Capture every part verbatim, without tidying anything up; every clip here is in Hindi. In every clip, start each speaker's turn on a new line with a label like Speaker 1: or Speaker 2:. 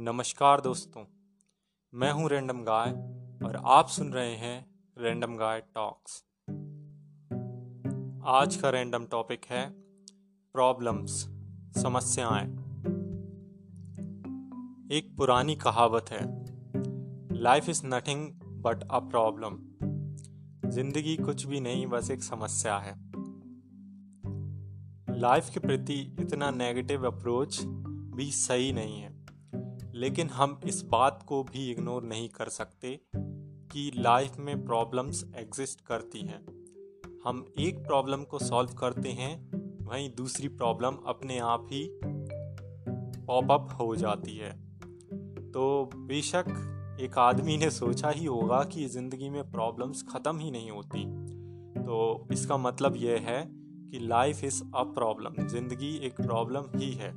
Speaker 1: नमस्कार दोस्तों, मैं हूं रैंडम गाय और आप सुन रहे हैं रैंडम गाय टॉक्स। आज का रैंडम टॉपिक है प्रॉब्लम्स, समस्याएं। एक पुरानी कहावत है, life is nothing but a problem. जिंदगी कुछ भी नहीं, बस एक समस्या है। लाइफ के प्रति इतना नेगेटिव अप्रोच भी सही नहीं है, लेकिन हम इस बात को भी इग्नोर नहीं कर सकते कि लाइफ में प्रॉब्लम्स एग्जिस्ट करती हैं। हम एक प्रॉब्लम को सॉल्व करते हैं, वहीं दूसरी प्रॉब्लम अपने आप ही पॉप अप हो जाती है। तो बेशक एक आदमी ने सोचा ही होगा कि ज़िंदगी में प्रॉब्लम्स ख़त्म ही नहीं होती, तो इसका मतलब यह है कि लाइफ इज़ अ प्रॉब्लम, ज़िंदगी एक प्रॉब्लम ही है।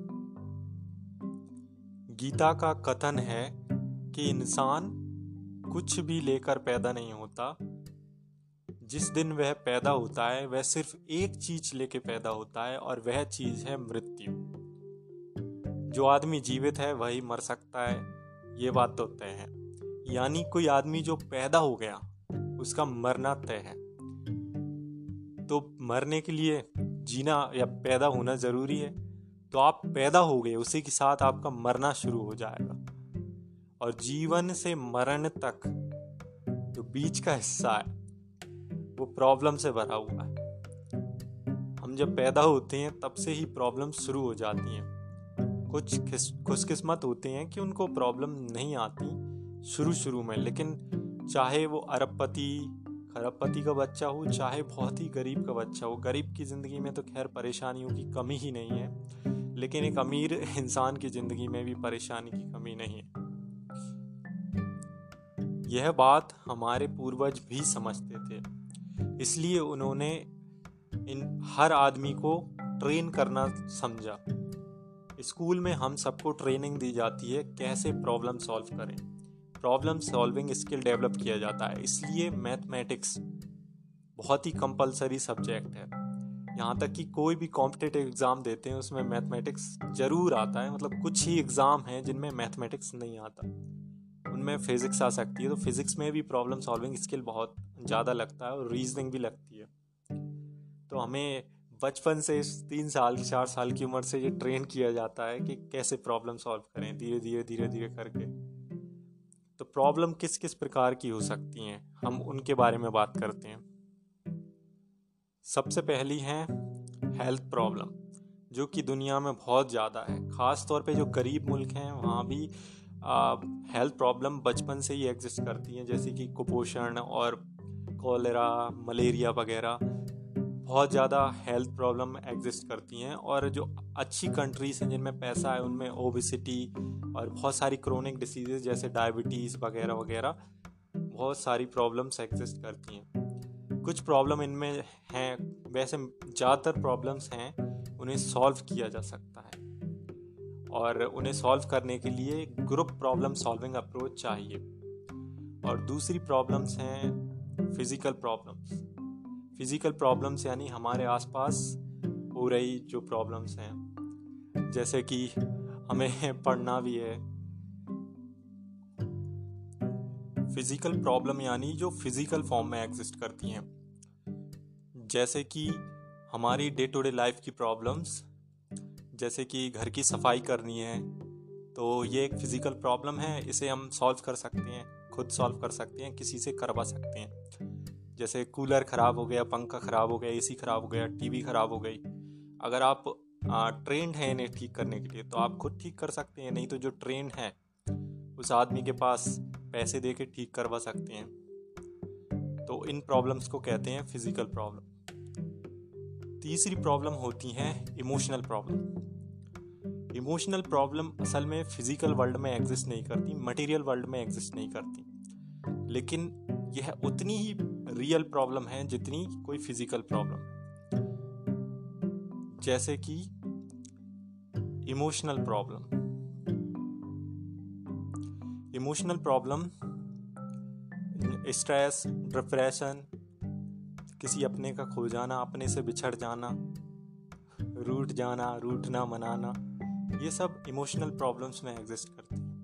Speaker 1: गीता का कथन है कि इंसान कुछ भी लेकर पैदा नहीं होता। जिस दिन वह पैदा होता है वह सिर्फ एक चीज लेके पैदा होता है, और वह चीज है मृत्यु। जो आदमी जीवित है वही मर सकता है, ये बात तो तय है। यानी कोई आदमी जो पैदा हो गया उसका मरना तय है। तो मरने के लिए जीना या पैदा होना जरूरी है। तो आप पैदा हो गए, उसी के साथ आपका मरना शुरू हो जाएगा। और जीवन से मरण तक जो बीच का हिस्सा है वो प्रॉब्लम से भरा हुआ है। हम जब पैदा होते हैं तब से ही प्रॉब्लम शुरू हो जाती हैं। कुछ खुशकिस्मत होते हैं कि उनको प्रॉब्लम नहीं आती शुरू शुरू में, लेकिन चाहे वो अरबपति खरबपति का बच्चा हो, चाहे बहुत ही गरीब का बच्चा हो। गरीब की ज़िंदगी में तो खैर परेशानियों की कमी ही नहीं है, लेकिन एक अमीर इंसान की ज़िंदगी में भी परेशानी की कमी नहीं है। यह बात हमारे पूर्वज भी समझते थे, इसलिए उन्होंने इन हर आदमी को ट्रेन करना समझा। स्कूल में हम सबको ट्रेनिंग दी जाती है कैसे प्रॉब्लम सॉल्व करें। प्रॉब्लम सॉल्विंग स्किल डेवलप किया जाता है, इसलिए मैथमेटिक्स बहुत ही कंपलसरी सब्जेक्ट है। यहाँ तक कि कोई भी कॉम्पिटिटिव एग्ज़ाम देते हैं उसमें मैथमेटिक्स जरूर आता है। मतलब कुछ ही एग्ज़ाम हैं जिनमें मैथमेटिक्स नहीं आता, उनमें फिजिक्स आ सकती है। तो फिजिक्स में भी प्रॉब्लम सॉल्विंग स्किल बहुत ज़्यादा लगता है और रीजनिंग भी लगती है। तो हमें बचपन से तीन साल चार साल की उम्र से ये ट्रेन किया जाता है कि कैसे प्रॉब्लम सॉल्व करें, धीरे धीरे धीरे धीरे करके। तो प्रॉब्लम किस किस प्रकार की हो सकती हैं, हम उनके बारे में बात करते हैं। सबसे पहली है हेल्थ प्रॉब्लम, जो कि दुनिया में बहुत ज़्यादा है। ख़ास तौर पे जो गरीब मुल्क हैं वहाँ भी हेल्थ प्रॉब्लम बचपन से ही एग्जिस्ट करती हैं, जैसे कि कुपोषण और कॉलेरा, मलेरिया वगैरह। बहुत ज़्यादा हेल्थ प्रॉब्लम एग्जिस्ट करती हैं। और जो अच्छी कंट्रीज़ हैं जिनमें पैसा है, उनमें ओबेसिटी और बहुत सारी क्रोनिक डिसीजेज जैसे डायबिटीज़ वगैरह वगैरह बहुत सारी प्रॉब्लम्स एग्जिस्ट करती हैं। कुछ प्रॉब्लम इनमें हैं, वैसे ज़्यादातर प्रॉब्लम्स हैं उन्हें सॉल्व किया जा सकता है, और उन्हें सॉल्व करने के लिए ग्रुप प्रॉब्लम सॉल्विंग अप्रोच चाहिए। और दूसरी प्रॉब्लम्स हैं फिजिकल प्रॉब्लम्स। फिजिकल प्रॉब्लम्स यानी हमारे आसपास हो रही जो प्रॉब्लम्स हैं, जैसे कि हमें पढ़ना भी है। फिजिकल प्रॉब्लम यानी जो फिजिकल फॉर्म में एग्जिस्ट करती हैं, जैसे कि हमारी डे टू डे लाइफ की प्रॉब्लम्स, जैसे कि घर की सफाई करनी है, तो ये एक फिजिकल प्रॉब्लम है। इसे हम सॉल्व कर सकते हैं, खुद सॉल्व कर सकते हैं, किसी से करवा सकते हैं। जैसे कूलर ख़राब हो गया, पंखा ख़राब हो गया, एसी ख़राब हो गया, टीवी ख़राब हो गई। अगर आप ट्रेंड हैं इन्हें ठीक करने के लिए तो आप खुद ठीक कर सकते हैं, नहीं तो जो ट्रेंड है उस आदमी के पास पैसे दे के ठीक करवा सकते हैं। तो इन प्रॉब्लम्स को कहते हैं फिजिकल प्रॉब्लम। तीसरी प्रॉब्लम होती है इमोशनल प्रॉब्लम। इमोशनल प्रॉब्लम असल में फिजिकल वर्ल्ड में एग्जिस्ट नहीं करती, मटेरियल वर्ल्ड में एग्जिस्ट नहीं करती, लेकिन यह उतनी ही रियल प्रॉब्लम है जितनी कोई फिजिकल प्रॉब्लम है। जैसे कि emotional problem emotional problem stress, depression, किसी अपने का खो जाना, अपने से बिछड़ जाना, रूठ जाना, रूठना मनाना, ये सब इमोशनल प्रॉब्लम्स में एग्जिस्ट करती हैं।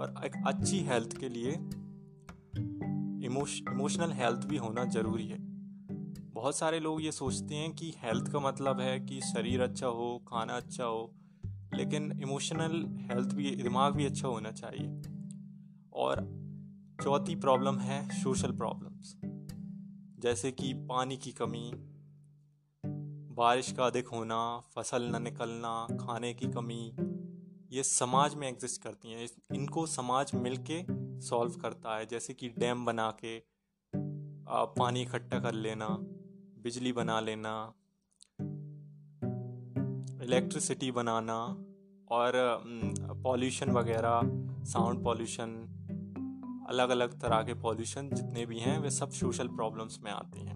Speaker 1: और एक अच्छी हेल्थ के लिए इमोश इमोशनल हेल्थ भी होना ज़रूरी है। बहुत सारे लोग ये सोचते हैं कि हेल्थ का मतलब है कि शरीर अच्छा हो, खाना अच्छा हो, लेकिन इमोशनल हेल्थ भी, दिमाग भी अच्छा होना चाहिए। और चौथी प्रॉब्लम है सोशल प्रॉब्लम्स, जैसे कि पानी की कमी, बारिश का अधिक होना, फसल न निकलना, खाने की कमी। ये समाज में एग्जिस्ट करती हैं। इनको समाज मिलके सॉल्व करता है, जैसे कि डैम बना के आ, पानी इकट्ठा कर लेना, बिजली बना लेना, इलेक्ट्रिसिटी बनाना, और पॉल्यूशन वगैरह, साउंड पॉल्यूशन, अलग अलग तरह के पॉल्यूशन जितने भी हैं वे सब सोशल प्रॉब्लम्स में आते हैं।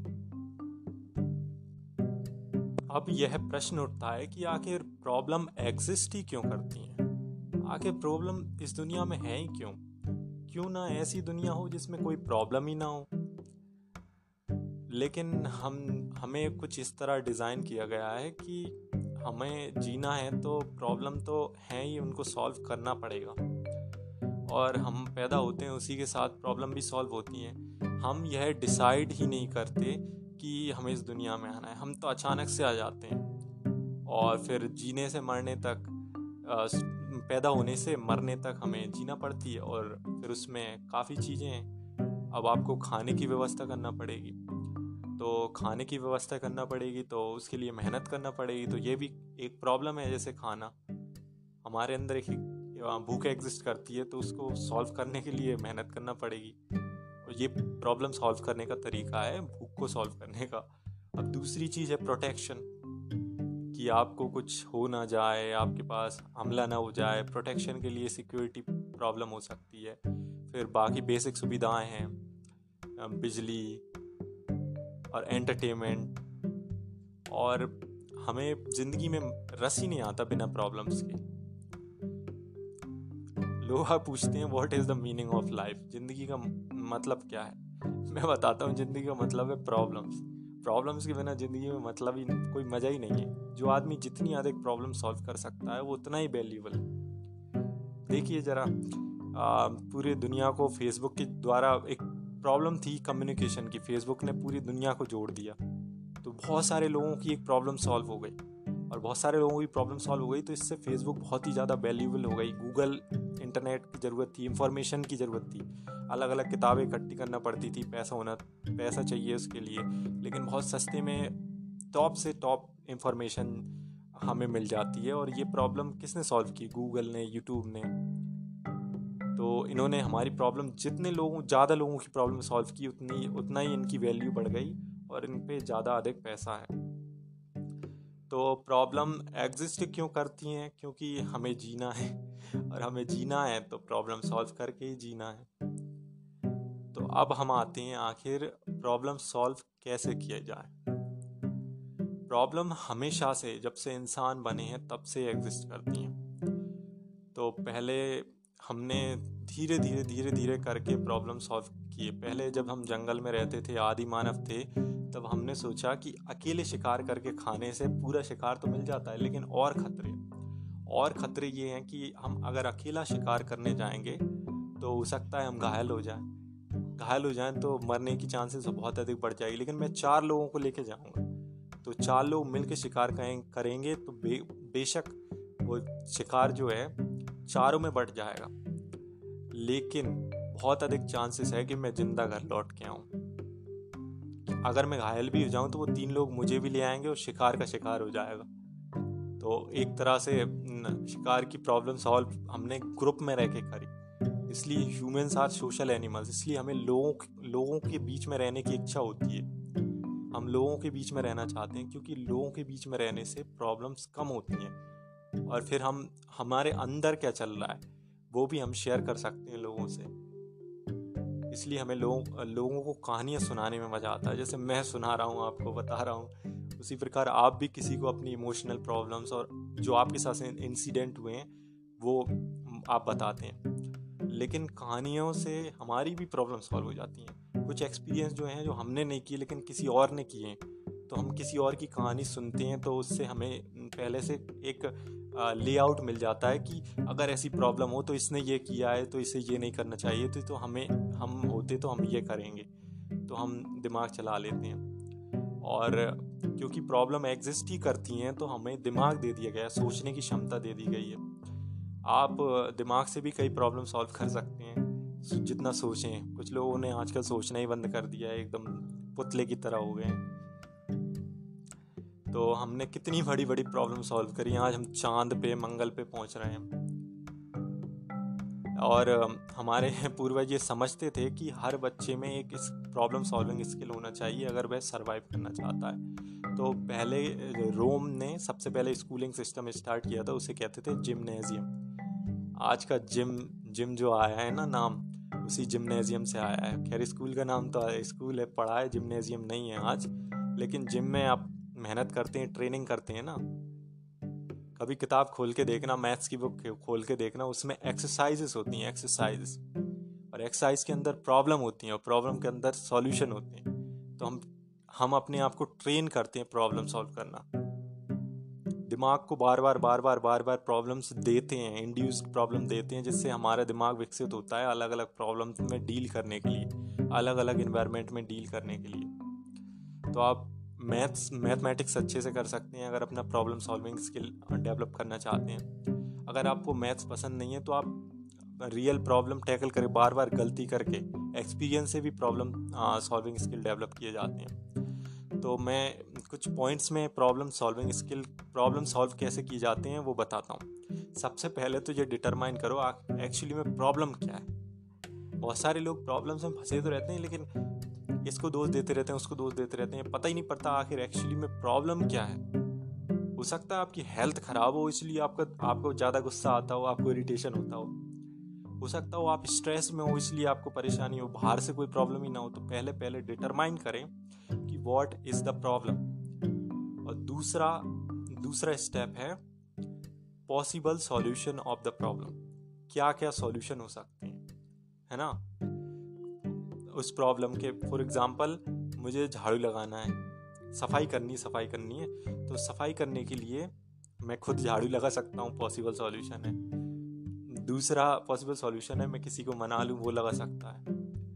Speaker 1: अब यह प्रश्न उठता है कि आखिर प्रॉब्लम एग्जिस्ट ही क्यों करती हैं? आखिर प्रॉब्लम इस दुनिया में है ही क्यों? क्यों ना ऐसी दुनिया हो जिसमें कोई प्रॉब्लम ही ना हो। लेकिन हम हमें कुछ इस तरह डिज़ाइन किया गया है कि हमें जीना है तो प्रॉब्लम तो हैं ही, उनको सॉल्व करना पड़ेगा। और हम पैदा होते हैं उसी के साथ प्रॉब्लम भी सॉल्व होती हैं। हम यह डिसाइड ही नहीं करते कि हमें इस दुनिया में आना है, हम तो अचानक से आ जाते हैं। और फिर जीने से मरने तक, पैदा होने से मरने तक हमें जीना पड़ती है। और फिर उसमें काफ़ी चीज़ें हैं। अब आपको खाने की व्यवस्था करना पड़ेगी, तो खाने की व्यवस्था करना पड़ेगी तो उसके लिए मेहनत करना पड़ेगी। तो ये भी एक प्रॉब्लम है। जैसे खाना, हमारे अंदर एक भूख एग्जिस्ट करती है, तो उसको सॉल्व करने के लिए मेहनत करना पड़ेगी। और ये प्रॉब्लम सॉल्व करने का तरीका है, भूख को सॉल्व करने का। अब दूसरी चीज़ है प्रोटेक्शन, कि आपको कुछ हो ना जाए, आपके पास हमला ना हो जाए। प्रोटेक्शन के लिए सिक्योरिटी प्रॉब्लम हो सकती है। फिर बाकी बेसिक सुविधाएं हैं, बिजली और एंटरटेनमेंट। और हमें ज़िंदगी में रस ही नहीं आता बिना प्रॉब्लम्स के। लोग पूछते हैं what is the meaning of life, ज़िंदगी का मतलब क्या है? मैं बताता हूँ, ज़िंदगी का मतलब है प्रॉब्लम्स। प्रॉब्लम्स के बिना ज़िंदगी में मतलब ही कोई मज़ा ही नहीं है। जो आदमी जितनी अधिक प्रॉब्लम सॉल्व कर सकता है वो उतना ही वैल्यूएबल है। देखिए ज़रा, पूरी दुनिया को फेसबुक के द्वारा एक प्रॉब्लम थी कम्युनिकेशन की, फेसबुक ने पूरी दुनिया को जोड़ दिया। तो बहुत सारे लोगों की एक प्रॉब्लम सॉल्व हो गई, और बहुत सारे लोगों की प्रॉब्लम सॉल्व हो गई, तो इससे फेसबुक बहुत ही ज़्यादा वैल्यूएबल हो गई। गूगल, इंटरनेट की ज़रूरत थी, इंफॉर्मेशन की ज़रूरत थी, अलग अलग किताबें इकट्ठी करना पड़ती थी, पैसा होना पैसा चाहिए उसके लिए, लेकिन बहुत सस्ते में टॉप से टॉप इंफॉर्मेशन हमें मिल जाती है। और ये प्रॉब्लम किसने सॉल्व की? गूगल ने, यूट्यूब ने। तो इन्होंने हमारी प्रॉब्लम, जितने लोगों ज़्यादा लोगों की प्रॉब्लम सॉल्व की, उतनी उतना ही इनकी वैल्यू बढ़ गई और इन पे ज़्यादा अधिक पैसा है। तो प्रॉब्लम एग्जिस्ट क्यों करती हैं? क्योंकि हमें जीना है, और हमें जीना है तो प्रॉब्लम सॉल्व करके ही जीना है। तो अब हम आते हैं, आखिर प्रॉब्लम सॉल्व कैसे किया जाए। प्रॉब्लम हमेशा से, जब से इंसान बने हैं तब से एग्जिस्ट करती हैं। तो पहले हमने धीरे धीरे धीरे धीरे करके प्रॉब्लम सॉल्व किए। पहले जब हम जंगल में रहते थे, आदि मानव थे, तब हमने सोचा कि अकेले शिकार करके खाने से पूरा शिकार तो मिल जाता है, लेकिन और खतरे और खतरे ये हैं कि हम अगर अकेला शिकार करने जाएंगे तो हो सकता है हम घायल हो जाएं घायल हो जाएं तो मरने की चांसेस बहुत अधिक बढ़ जाएगी। लेकिन मैं चार लोगों को लेके जाऊंगा, तो चार लोग मिलकर शिकार करेंगे तो बे, बेशक वो शिकार जो है चारों में बढ़ जाएगा, लेकिन बहुत अधिक चांसेस है कि मैं जिंदा घर लौट के आऊं। अगर मैं घायल भी हो जाऊं तो वो तीन लोग मुझे भी ले आएंगे और शिकार का शिकार हो जाएगा। तो एक तरह से शिकार की प्रॉब्लम सॉल्व हमने ग्रुप में रह के करी। इसलिए ह्यूमंस आर सोशल एनिमल्स। इसलिए हमें लोगों लोगों के बीच में रहने की इच्छा होती है। हम लोगों के बीच में रहना चाहते हैं, क्योंकि लोगों के बीच में रहने से प्रॉब्लम्स कम होती हैं, और फिर हम हमारे अंदर क्या चल रहा है वो भी हम शेयर कर सकते हैं लोगों से। इसलिए हमें लोगों लोगों को कहानियाँ सुनाने में मज़ा आता है। जैसे मैं सुना रहा हूँ, आपको बता रहा हूँ, उसी प्रकार आप भी किसी को अपनी इमोशनल प्रॉब्लम्स और जो आपके साथ इंसिडेंट हुए हैं वो आप बताते हैं। लेकिन कहानियों से हमारी भी प्रॉब्लम सॉल्व हो जाती हैं। कुछ एक्सपीरियंस जो हैं जो हमने नहीं किए लेकिन किसी और ने किए, तो हम किसी और की कहानी सुनते हैं तो उससे हमें पहले से एक लेआउट मिल जाता है कि अगर ऐसी प्रॉब्लम हो तो इसने ये किया है तो इसे ये नहीं करना चाहिए, तो, तो हमें हम होते तो हम ये करेंगे, तो हम दिमाग चला लेते हैं। और क्योंकि प्रॉब्लम एग्जिस्ट ही करती हैं तो हमें दिमाग दे दिया गया है, सोचने की क्षमता दे दी गई है। आप दिमाग से भी कई प्रॉब्लम सॉल्व कर सकते हैं जितना सोचें। कुछ लोगों ने आजकल सोचना ही बंद कर दिया है, एकदम पुतले की तरह हो गए हैं। तो हमने कितनी बड़ी बड़ी प्रॉब्लम सॉल्व करी, आज हम चांद पे मंगल पे पहुंच रहे हैं। और हमारे पूर्वज ये समझते थे कि हर बच्चे में एक इस प्रॉब्लम सॉल्विंग स्किल होना चाहिए अगर वह सरवाइव करना चाहता है। तो पहले रोम ने सबसे पहले स्कूलिंग सिस्टम स्टार्ट किया था, उसे कहते थे जिम्नेजियम। आज का जिम जिम जो आया है ना नाम, उसी जिम्नेजियम से आया है। खैर स्कूल का नाम तो स्कूल है, पढ़ा है, जिम्नेजियम नहीं है आज। लेकिन जिम में आप मेहनत करते हैं, ट्रेनिंग करते हैं ना। कभी किताब खोल के देखना, मैथ्स की बुक खोल के देखना, उसमें एक्सरसाइजेस होती हैं, एक्सरसाइजेस, और एक्सरसाइज के अंदर प्रॉब्लम होती हैं और प्रॉब्लम के अंदर सॉल्यूशन होते हैं। तो हम हम अपने आप को ट्रेन करते हैं प्रॉब्लम सॉल्व करना। दिमाग को बार बार बार बार बार बार प्रॉब्लम्स देते हैं, इंड्यूस्ड प्रॉब्लम देते हैं, जिससे हमारा दिमाग विकसित होता है अलग अलग प्रॉब्लम्स में डील करने के लिए, अलग अलग इन्वायरमेंट में डील करने के लिए। तो आप मैथ्स मैथमेटिक्स अच्छे से कर सकते हैं अगर अपना प्रॉब्लम सॉल्विंग स्किल डेवलप करना चाहते हैं। अगर आपको मैथ्स पसंद नहीं है तो आप रियल प्रॉब्लम टैकल करें, बार बार गलती करके। एक्सपीरियंस से भी प्रॉब्लम सॉल्विंग स्किल डेवलप किए जाते हैं। तो मैं कुछ पॉइंट्स में problem solving skill, problem solve कैसे किए जाते हैं वो बताता हूँ। सबसे पहले तो ये डिटरमाइन करो एक्चुअली में प्रॉब्लम क्या है। बहुत सारे लोग प्रॉब्लम्स में फंसे तो रहते हैं, लेकिन इसको दोष देते रहते हैं, उसको दोष देते रहते हैं, पता ही नहीं पड़ता आखिर एक्चुअली में प्रॉब्लम क्या है। हो सकता है आपकी हेल्थ खराब हो, इसलिए आपका आपको ज़्यादा गुस्सा आता हो, आपको इरिटेशन होता हो। हो सकता हो आप स्ट्रेस में हो, इसलिए आपको परेशानी हो, बाहर से कोई प्रॉब्लम ही ना हो। तो पहले पहले डिटरमाइन करें कि व्हाट इज द प्रॉब्लम। और दूसरा दूसरा स्टेप है possible solution of the problem. क्या क्या सॉल्यूशन हो सकते हैं, है ना, उस प्रॉब्लम के। फॉर एग्जांपल मुझे झाड़ू लगाना है, सफाई करनी सफाई करनी है तो सफाई करने के लिए मैं खुद झाड़ू लगा सकता हूँ, पॉसिबल सॉल्यूशन है। दूसरा पॉसिबल सॉल्यूशन है मैं किसी को मना लूँ, वो लगा सकता है।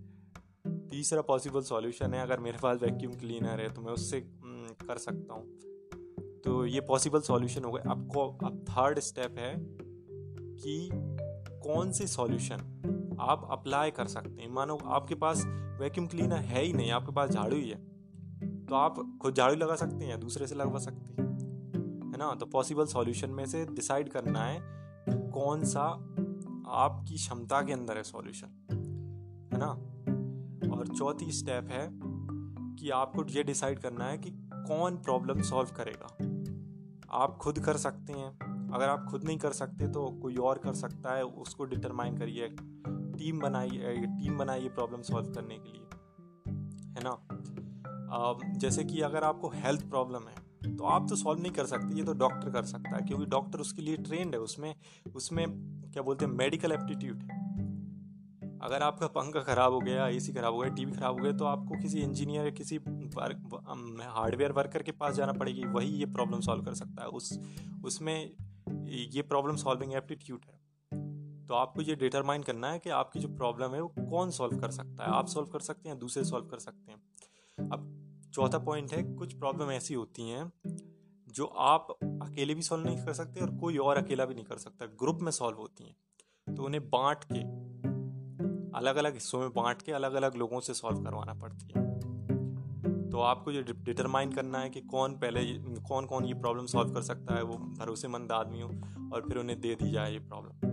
Speaker 1: तीसरा पॉसिबल सॉल्यूशन है अगर मेरे पास वैक्यूम क्लीनर है तो मैं उससे कर सकता हूँ। तो ये पॉसिबल सॉल्यूशन हो गए। आपको अब थर्ड स्टेप है कि कौन से सॉल्यूशन आप अप्लाई कर सकते हैं। मानो आपके पास वैक्यूम क्लीनर है ही नहीं, आपके पास झाड़ू ही है, तो आप खुद झाड़ू लगा सकते हैं, दूसरे से लगवा सकते हैं, है ना। तो पॉसिबल सॉल्यूशन में से डिसाइड करना है कि कौन सा आपकी क्षमता के अंदर है सॉल्यूशन, है ना। और चौथी स्टेप है कि आपको ये डिसाइड करना है कि कौन प्रॉब्लम सॉल्व करेगा। आप खुद कर सकते हैं, अगर आप खुद नहीं कर सकते तो कोई और कर सकता है, उसको डिटरमाइन करिए। टीम बनाइए, टीम बनाइए प्रॉब्लम सॉल्व करने के लिए, है ना। जैसे कि अगर आपको हेल्थ प्रॉब्लम है तो आप तो सॉल्व नहीं कर सकते, ये तो डॉक्टर कर सकता है, क्योंकि डॉक्टर उसके लिए ट्रेंड है, उसमें उसमें क्या बोलते हैं, मेडिकल एप्टीट्यूड है। अगर आपका पंखा खराब हो गया, एसी खराब हो गया, टीवी खराब हो गया, तो आपको किसी इंजीनियर या किसी हार्डवेयर वर्कर के पास जाना पड़ेगी, वही ये प्रॉब्लम सॉल्व कर सकता है। उस उसमें ये प्रॉब्लम सॉल्विंग एप्टीट्यूड है। तो आपको ये डिटरमाइन करना है कि आपकी जो प्रॉब्लम है वो कौन सॉल्व कर सकता है। आप सॉल्व कर सकते हैं, दूसरे सॉल्व कर सकते हैं। अब चौथा पॉइंट है, कुछ प्रॉब्लम ऐसी होती हैं जो आप अकेले भी सॉल्व नहीं कर सकते और कोई और अकेला भी नहीं कर सकता, ग्रुप में सॉल्व होती हैं। तो उन्हें बांट के, अलग अलग हिस्सों में बांट के अलग अलग लोगों से सॉल्व करवाना पड़ती है। तो आपको ये डिटरमाइन करना है कि कौन पहले कौन कौन ये प्रॉब्लम सॉल्व कर सकता है, वो भरोसेमंद आदमी हो, और फिर उन्हें दे दी जाए ये प्रॉब्लम।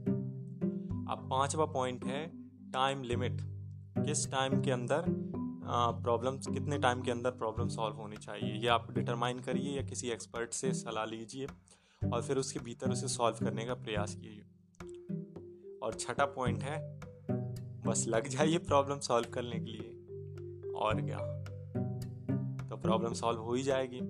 Speaker 1: अब पांचवा पॉइंट है टाइम लिमिट। किस टाइम के अंदर प्रॉब्लम, कितने टाइम के अंदर प्रॉब्लम सॉल्व होनी चाहिए, ये आप डिटरमाइन करिए या किसी एक्सपर्ट से सलाह लीजिए और फिर उसके भीतर उसे सॉल्व करने का प्रयास कीजिए। और छठा पॉइंट है, बस लग जाइए प्रॉब्लम सॉल्व करने के लिए, और क्या, तो प्रॉब्लम सॉल्व हो ही जाएगी।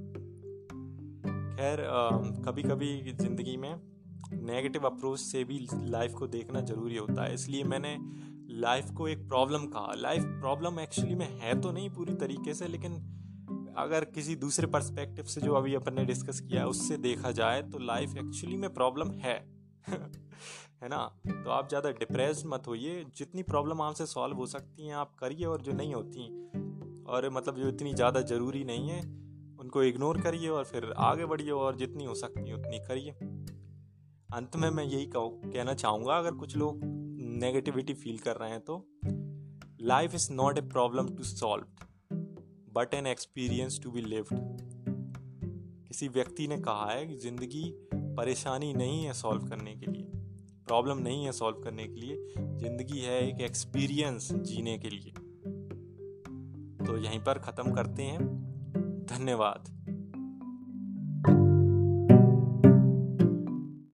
Speaker 1: खैर कभी कभी जिंदगी में नेगेटिव अप्रोच से भी लाइफ को देखना जरूरी होता है, इसलिए मैंने लाइफ को एक प्रॉब्लम कहा। लाइफ प्रॉब्लम एक्चुअली में है तो नहीं पूरी तरीके से, लेकिन अगर किसी दूसरे पर्सपेक्टिव से जो अभी अपन ने डिस्कस किया है उससे देखा जाए तो लाइफ एक्चुअली में प्रॉब्लम है है ना। तो आप ज़्यादा डिप्रेस्ड मत होइए, जितनी प्रॉब्लम आपसे सॉल्व हो सकती हैं आप करिए, और जो नहीं होती और मतलब जो इतनी ज़्यादा ज़रूरी नहीं है उनको इग्नोर करिए और फिर आगे बढ़िए, और जितनी हो सकती है उतनी करिए। अंत में मैं यही कहना चाहूँगा, अगर कुछ लोग नेगेटिविटी फील कर रहे हैं तो life is not a problem to solve but an experience to be lived. किसी व्यक्ति ने कहा है कि जिंदगी परेशानी नहीं है सॉल्व करने के लिए, प्रॉब्लम नहीं है सॉल्व करने के लिए, जिंदगी है एक एक्सपीरियंस जीने के लिए। तो यहीं पर ख़त्म करते हैं। धन्यवाद।